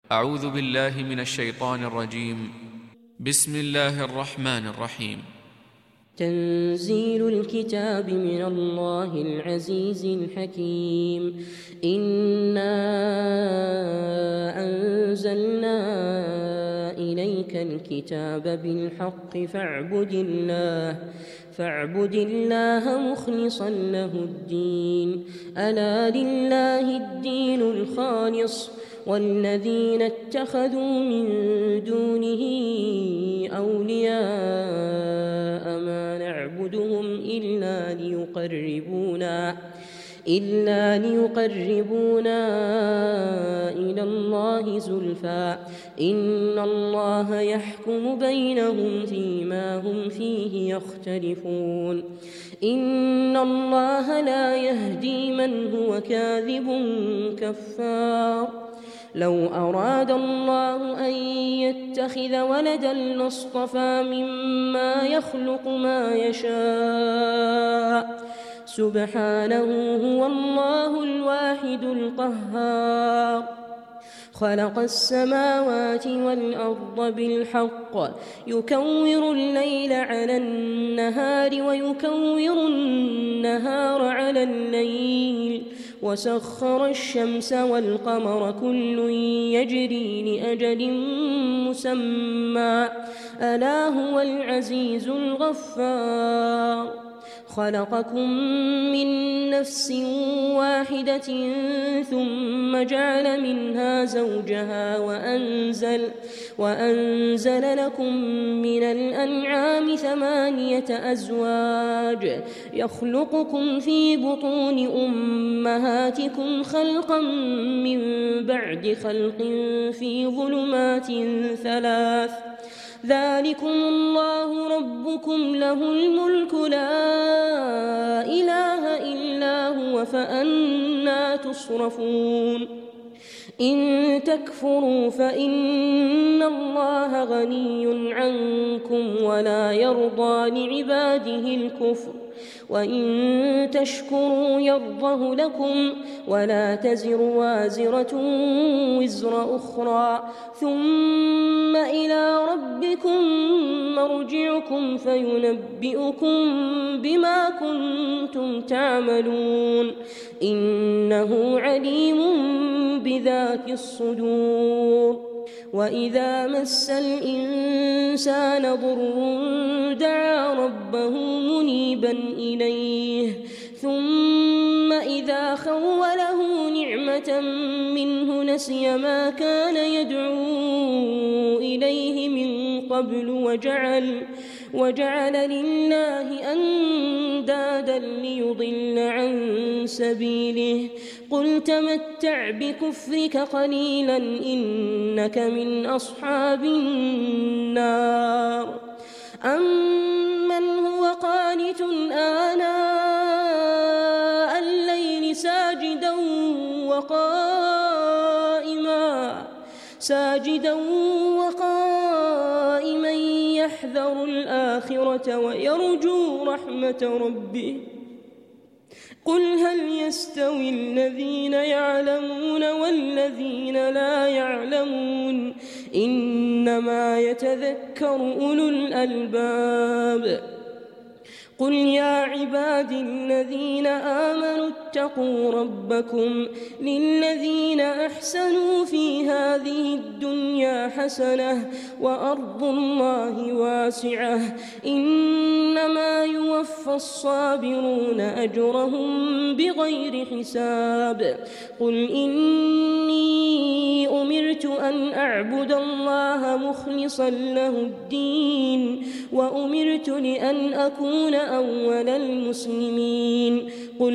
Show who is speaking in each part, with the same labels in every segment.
Speaker 1: أعوذ بالله من الشيطان الرجيم. بسم الله الرحمن الرحيم.
Speaker 2: تنزيل الكتاب من الله العزيز الحكيم. إنا أنزلنا إليك الكتاب بالحق فاعبد الله مخلصا له الدين. ألا لله الدين الخالص والذين اتخذوا من دونه أولياء ما نعبدهم إلا ليقربونا إلى الله زلفى إن الله يحكم بينهم فيما هم فيه يختلفون. إن الله لا يهدي من هو كاذب كفار. لو أراد الله أن يتخذ ولدا لاصطفى مما يخلق ما يشاء سبحانه هو الله الواحد القهار. خلق السماوات والأرض بالحق يكور الليل على النهار ويكور النهار على الليل وسخر الشمس والقمر كل يجري لأجل مسمى ألا هو العزيز الغفار. خلقكم من نفس واحدة ثم جعل منها زوجها وأنزل لكم من الأنعام 8 أزواج يخلقكم في بطون أمهاتكم خلقا من بعد خلق في ظلمات 3 ذلكم الله ربكم له الملك لا إله إلا هو فأنى تصرفون. إن تكفروا فإن الله غني عنكم ولا يرضى لعباده الكفر وإن تشكروا يرضه لكم ولا تزر وازرة وزر أخرى ثم إلى ربكم مرجعكم فينبئكم بما كنتم تعملون إنه عليم بذات الصدور. وإذا مس الإنسان ضر دعا ربه منيبا إليه ثم إذا خوله نعمة منه نسي ما كان يدعو إليه من قبل وجعل لله أندادا ليضل عن سبيله. قل تمتع بكفرك قليلا إنك من أصحاب النار. أمن هو قانت آناء الليل ساجدا وقائما يحذر الآخرة ويرجو رحمة ربه. قل هل يستوي الذين يعلمون والذين لا يعلمون إنما يتذكر أولو الألباب. قل يا عبادي الذين آمنوا اتقوا ربكم للذين أحسنوا في هذه الدنيا حسنة وأرض الله واسعة إنما يوفى الصابرون أجرهم بغير حساب. قل إني أمرت أن أعبد الله مخلصا له الدين وأمرت لأن أكون أول المسلمين. قل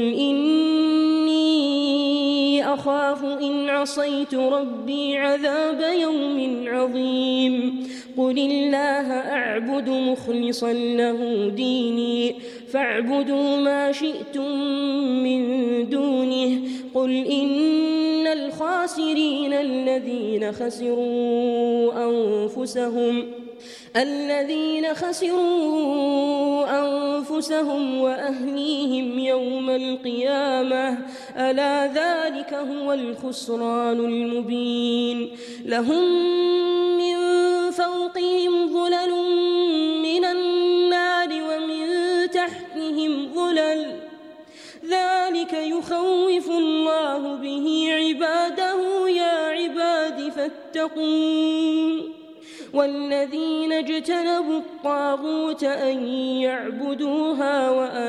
Speaker 2: إني أخاف إن عصيت ربي عذاب يوم عظيم. قل الله أعبد مخلصا له ديني فاعبدوا ما شئتم من دونه. قل إن الخاسرين الذين خسروا الذين خسروا أنفسهم وأهليهم يوم القيامة ألا ذلك هو الخسران المبين لهم من فوقهم ظلل من النار ومن تحتهم ظلل ذلك يخوف الله به عباده يا عباد فاتقون والذين اجتنبوا الطاغوت أن يعبدوها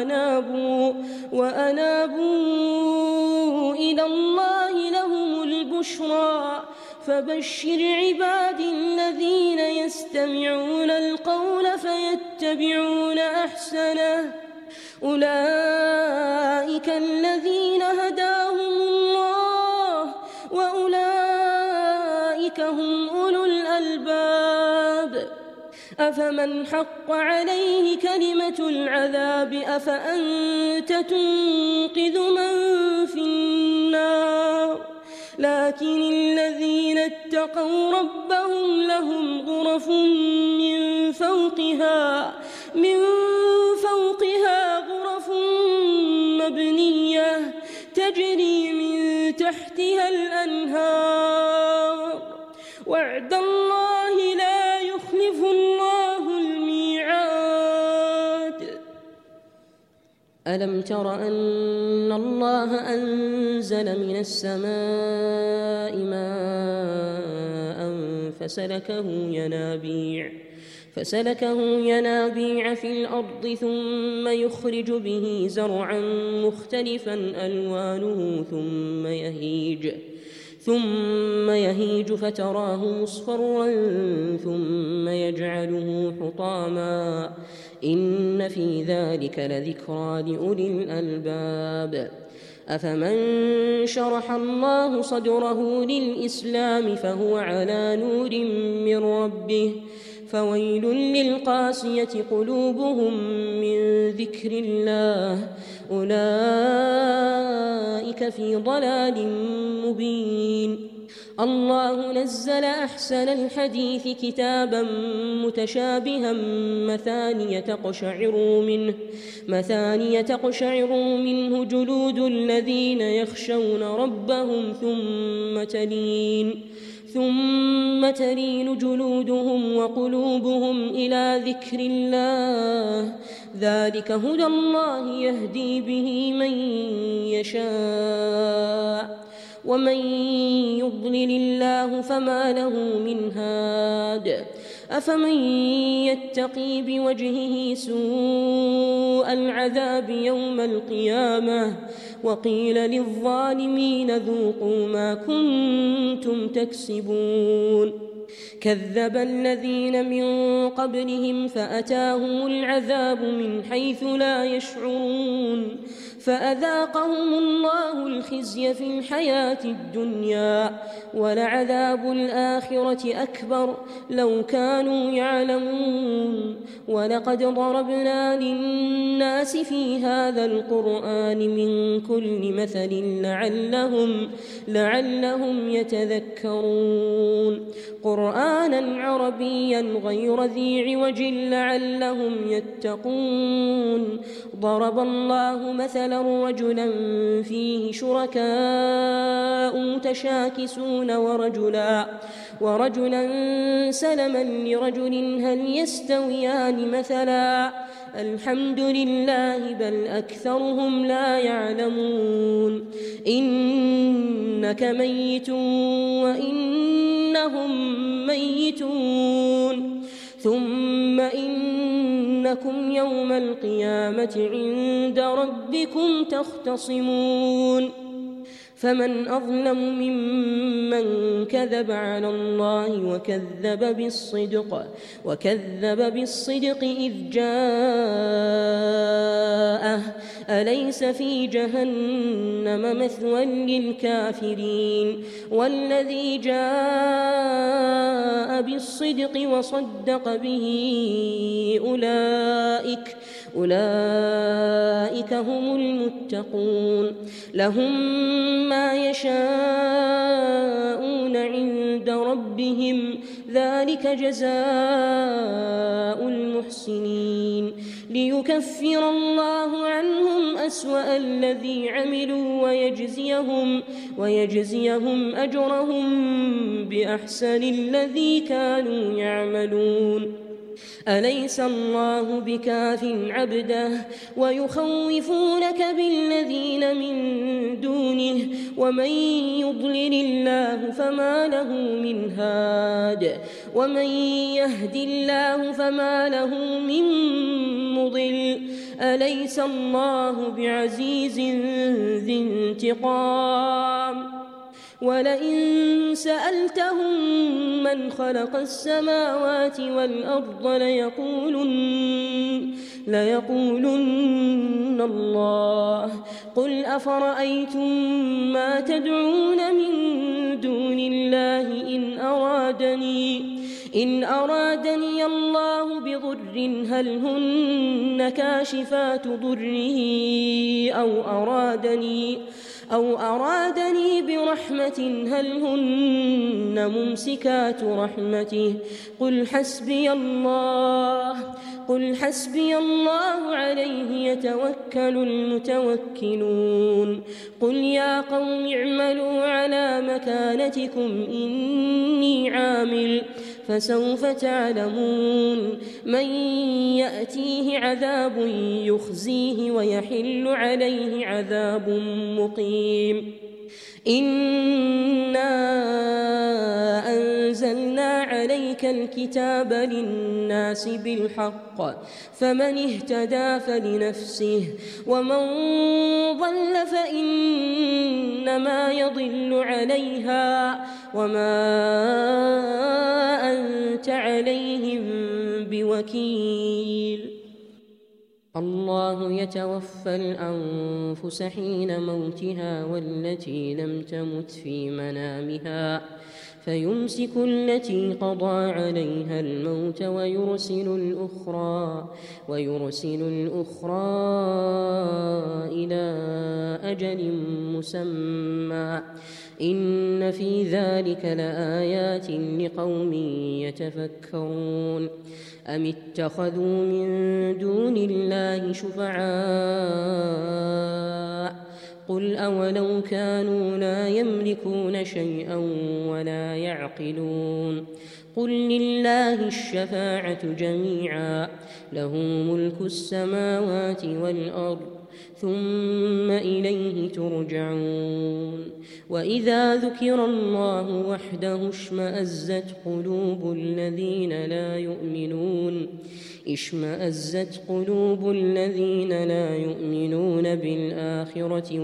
Speaker 2: وأنابوا إلى الله لهم البشرى فبشر عبادي الذين يستمعون القول فيتبعون أحسنه أولئك الذين هداهم الله وأولئك هم أولو الألباب أفمن حق عليه كلمة العذاب أفأنت تنقذ من في النار لكن الذين اتقوا ربهم لهم غرف من فوقها غرف مبنية تجري من تحتها الأنهار وعد الله لا يخلف الله الميعاد ألم تر أن الله أنزل من السماء ماء فسلكه ينابيع في الأرض ثم يخرج به زرعا مختلفا ألوانه ثم يهيج فتراه مصفرا ثم يجعله حطاما إن في ذلك لذكرى لأولي الألباب أفمن شرح الله صدره للإسلام فهو على نور من ربه فويل للقاسية قلوبهم من ذكر الله أولئك في ضلال مبين الله نزل أحسن الحديث كتابا متشابها مثانية تقشعر منه جلود الذين يخشون ربهم ثم تلين جلودهم وقلوبهم إلى ذكر الله ذلك هدى الله يهدي به من يشاء ومن يضلل الله فما له من هاد أفمن يتقي بوجهه سوء العذاب يوم القيامة وقيل للظالمين ذوقوا ما كنتم تكسبون كذب الذين من قبلهم فأتاهم العذاب من حيث لا يشعرون فأذاقهم الله الخزي في الحياة الدنيا ولعذاب الآخرة أكبر لو كانوا يعلمون ولقد ضربنا للناس في هذا القرآن من كل مثل لعلهم يتذكرون قرآنا عربيا غير ذي عوج لعلهم يتقون ضرب الله مثلا رجلا فيه شركاء متشاكسون ورجلا سلما لرجل هل يستويان مثلا الحمد لله بل أكثرهم لا يعلمون إنك ميت وإنهم ميتون ثم إنكم يوم القيامة عند ربكم تختصمون فمن أظلم ممن كذب على الله وكذب بالصدق إذ جاءه أليس في جهنم مثوى للكافرين والذي جاء بالصدق وصدق به أولئك هم المتقون لهم ما يشاءون عند ربهم ذلك جزاء المحسنين ليكفر الله عنهم أسوأ الذي عملوا ويجزيهم أجرهم بأحسن الذي كانوا يعملون أليس الله بكاف عبده ويخوفونك بالذين من دونه ومن يضلل الله فما له من هاد ومن يهد الله فما له من مضل أليس الله بعزيز ذي انتقام ولئن سألتهم من خلق السماوات والأرض ليقولن الله قل أفرأيتم ما تدعون من دون الله إن أرادني الله بضر هل هن كاشفات ضره أو أرادني برحمة هل هن ممسكات رحمته قل حسبي الله عليه يتوكل المتوكلون قل يا قوم اعملوا على مكانتكم إني عامل فسوف تعلمون من يأتيه عذاب يخزيه ويحل عليه عذاب مقيم إنا أنزلنا عليك الكتاب للناس بالحق فمن اهتدى فلنفسه ومن ضل فإنما يضل عليها وما أنت عليهم بوكيل الله يتوفى الأنفس حين موتها والتي لم تمت في منامها فيمسك التي قضى عليها الموت ويرسل الأخرى إلى أجل مسمى إن في ذلك لآيات لقوم يتفكرون أم اتخذوا من دون الله شفعاء قل أولو كانوا لا يملكون شيئا ولا يعقلون قل لله الشفاعة جميعا له ملك السماوات والأرض ثم إليه ترجعون وإذا ذكر الله وحده اشمأزت قلوب الذين لا يؤمنون بالآخرة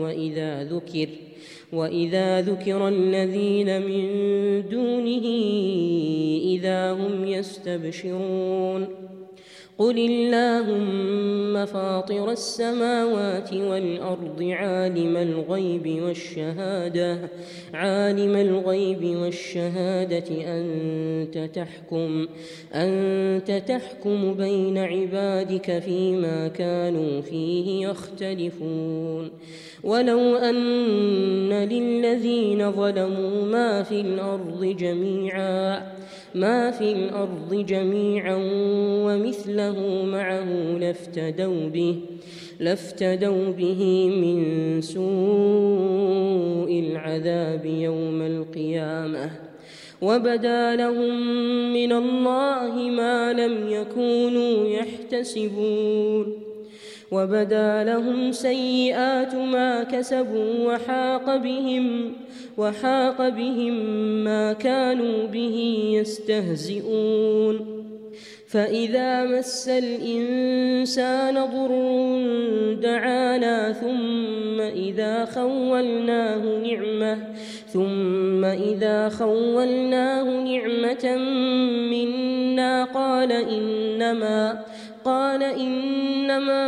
Speaker 2: وإذا ذكر الذين من دونه إذا هم يستبشرون قل اللهم فاطر السماوات والأرض عالم الغيب والشهادة أنت تحكم بين عبادك فيما كانوا فيه يختلفون ولو أن للذين ظلموا ما في الأرض جميعا ومثله معه لافتدوا به من سوء العذاب يوم القيامة وبدا لهم من الله ما لم يكونوا يحتسبون وبدا لهم سيئات ما كسبوا وحاق بهم ما كانوا به يستهزئون فإذا مس الإنسان ضر دعانا ثم إذا خولناه نعمة منا قال إنما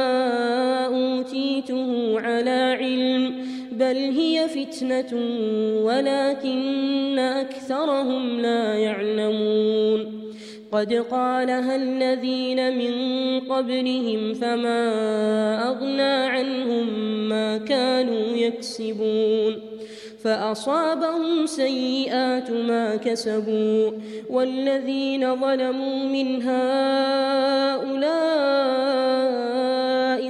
Speaker 2: أوتيته على علم بل هي فتنة ولكن أكثرهم لا يعلمون قد قالها الذين من قبلهم فما أغنى عنهم ما كانوا يكسبون فأصابهم سيئات ما كسبوا والذين ظلموا من هؤلاء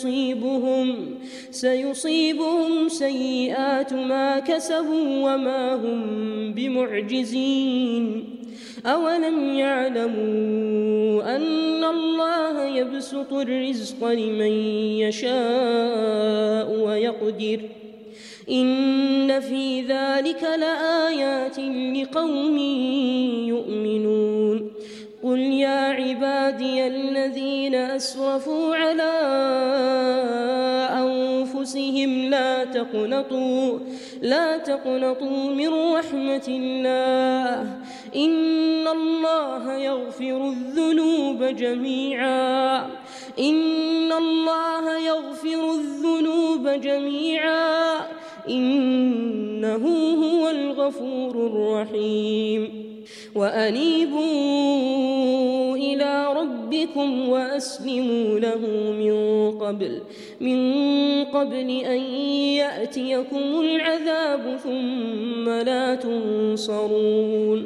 Speaker 2: سيصيبهم سيئات ما كسبوا وما هم بمعجزين أولم يعلموا أن الله يبسط الرزق لمن يشاء ويقدر إن في ذلك لآيات لقوم يؤمنون قل يا عبادي الذين أسرفوا على أنفسهم لا تقنطوا من رحمة الله إن الله يغفر الذنوب جميعا إنه هو الغفور الرحيم وأنيبوا إلى ربكم وأسلموا له من قبل أن يأتيكم العذاب ثم لا تنصرون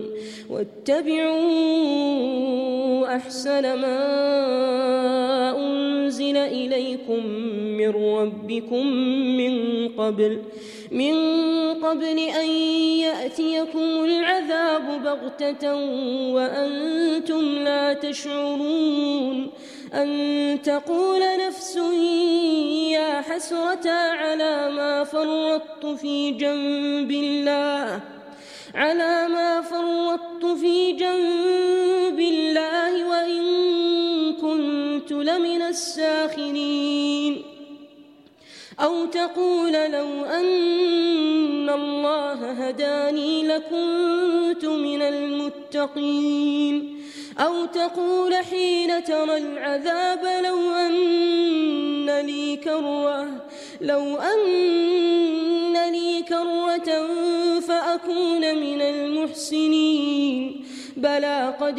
Speaker 2: واتبعوا أحسن ما أنزل إليكم من ربكم من قبل أن يأتيكم العذاب بغتة وأنتم لا تشعرون أن تقول نفس يا حسرة على ما فرطت في جنب الله وإن كنت لمن الساخرين أو تقول لو أن الله هداني لكنت من المتقين أو تقول حين ترى العذاب لو أن لي كرة فأكون من المحسنين بلى قد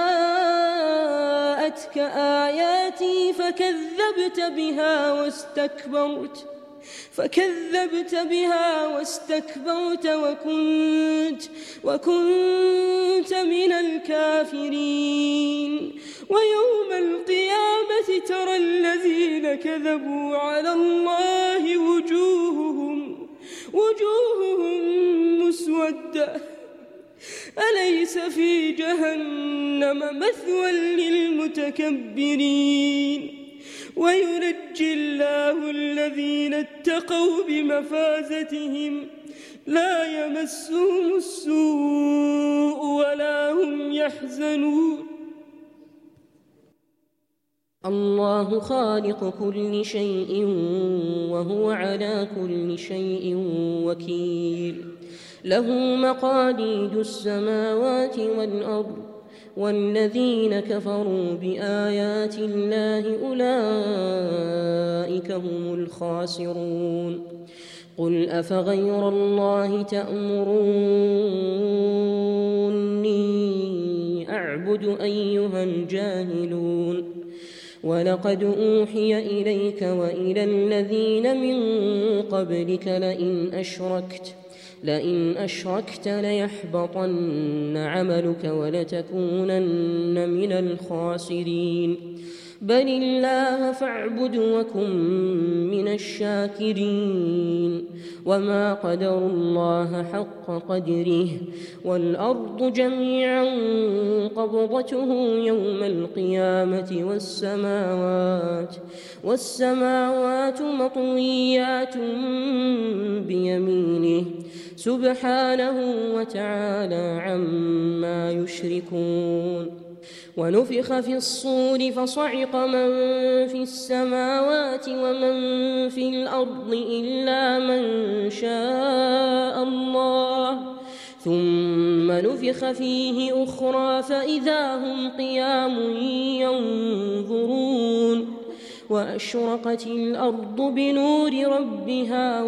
Speaker 2: جاءتك آياتي فكذبت بها واستكبرت وكنت من الكافرين ويوم القيامة ترى الذين كذبوا على الله وجوههم مسودة أليس في جهنم مثوى للمتكبرين وينجي الله الذين اتقوا بمفازتهم لا يمسهم السوء ولا هم يحزنون الله خالق كل شيء وهو على كل شيء وكيل له مقاليد السماوات والأرض والذين كفروا بآيات الله أولئك هم الخاسرون قل أفغير الله تأمروني أعبد أيها الجاهلون ولقد أوحي إليك وإلى الذين من قبلك لئن أشركت ليحبطن عملك ولتكونن من الخاسرين بل الله فاعبد وكن من الشاكرين وما قدروا الله حق قدره والأرض جميعا قبضته يوم القيامة والسماوات مطويات بيمينه سبحانه وتعالى عما يشركون ونفخ في الصور فصعق من في السماوات ومن في الأرض إلا من شاء الله ثم نفخ فيه أخرى فإذا هم قيام ينظرون وأشرقت الأرض بنور ربها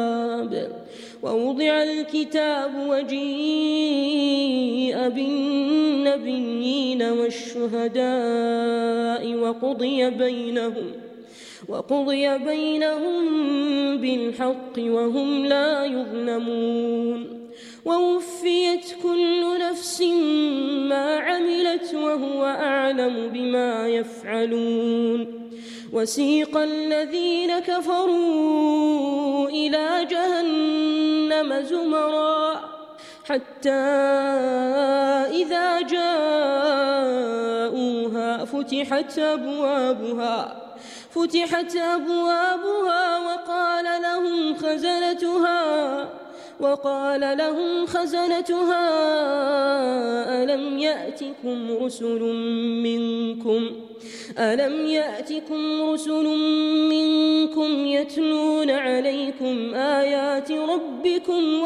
Speaker 2: ووضع الكتاب وجيء بالناس النبيين والشهداء وقضي بينهم بالحق وهم لا يظلمون ووفيت كل نفس ما عملت وهو أعلم بما يفعلون وسيق الذين كفروا إلى جهنم زمرا حتى إذا جاءوها فتحت أبوابها وقال لهم خزنتها ألم يأتكم رسل منكم يتلون عليكم آيات ربكم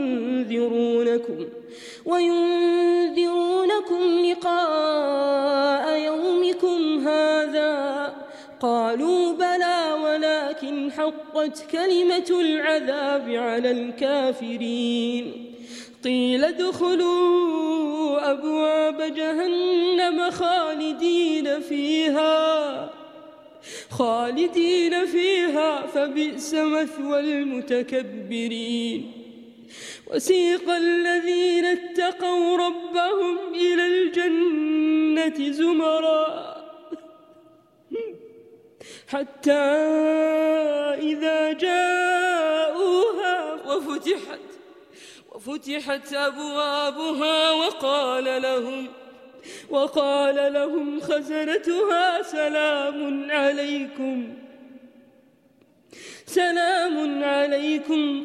Speaker 2: وينذرونكم لقاء يومكم هذا قالوا بلى ولكن حقت كلمة العذاب على الكافرين قيل ادخلوا أبواب جهنم خالدين فيها فبئس مثوى المتكبرين وسيق الذين اتقوا ربهم إلى الجنة زمرا حتى إذا جاءوها وفتحت أبوابها وقال لهم خزنتها سلام عليكم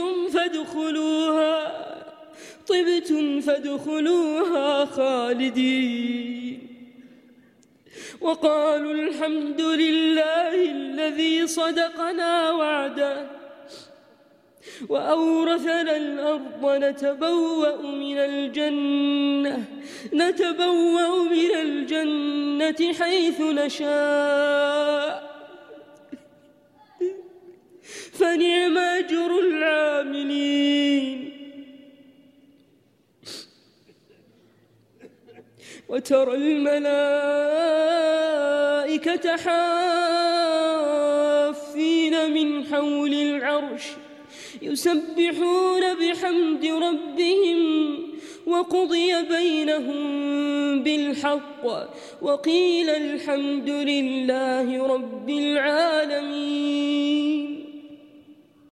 Speaker 2: طبتم فادخلوها خالدين وقالوا الحمد لله الذي صدقنا وعده وأورثنا الأرض نتبوأ من الجنة حيث نشاء فنعم أجر العاملين وترى الملائكة حافين من حول العرش يسبحون بحمد ربهم وقضي بينهم بالحق وقيل الحمد لله رب العالمين